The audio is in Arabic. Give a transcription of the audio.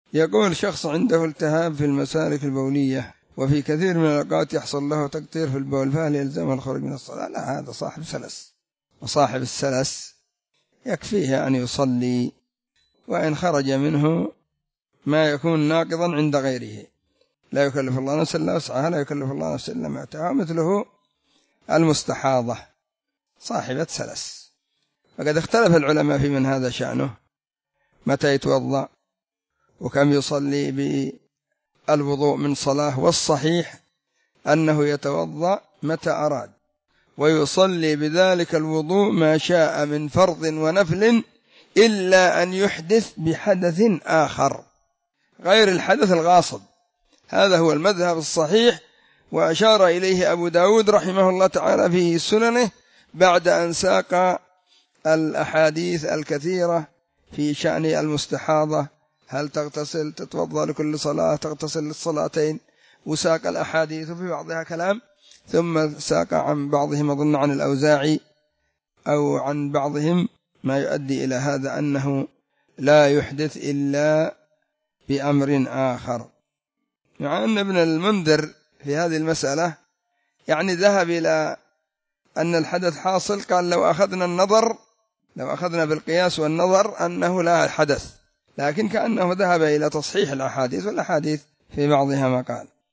يقول شخص عنده التهاب في المسالك البولية وفي كثير من الأوقات يحصل له تقطير في البول، فهل يلزمه الخروج من الصلاة؟ لا، هذا صاحب سلس، وصاحب السلس يكفيه أن يصلي، وإن خرج منه ما يكون ناقضا عند غيره. لا يكلف الله نفسا إلا وسعها، لا يكلف الله نفسا إلا ما آتاها. مثله المستحاضة صاحبة سلس، وقد اختلف العلماء في من هذا شأنه متى يتوضأ وكم يصلي بالوضوء من صلاة، والصحيح أنه يتوضأ متى أراد ويصلي بذلك الوضوء ما شاء من فرض ونفل، إلا أن يحدث بحدث آخر غير الحدث الغاصب. هذا هو المذهب الصحيح، وأشار إليه أبو داود رحمه الله تعالى في سننه بعد أن ساق الأحاديث الكثيرة في شأن المستحاضة، هل تغتسل، تتوضأ لكل صلاة، تغتسل للصلاتين، وساق الأحاديث في بعضها كلام، ثم ساق عن بعضهم أظن عن الأوزاعي أو عن بعضهم ما يؤدي إلى هذا أنه لا يحدث إلا بأمر آخر. مع أن ابن المنذر في هذه المسألة يعني ذهب إلى أن الحدث حاصل، قال لو أخذنا بالقياس والنظر أنه لا حدث، لكن كأنه ذهب إلى تصحيح الأحاديث، والأحاديث في بعضها ما قال.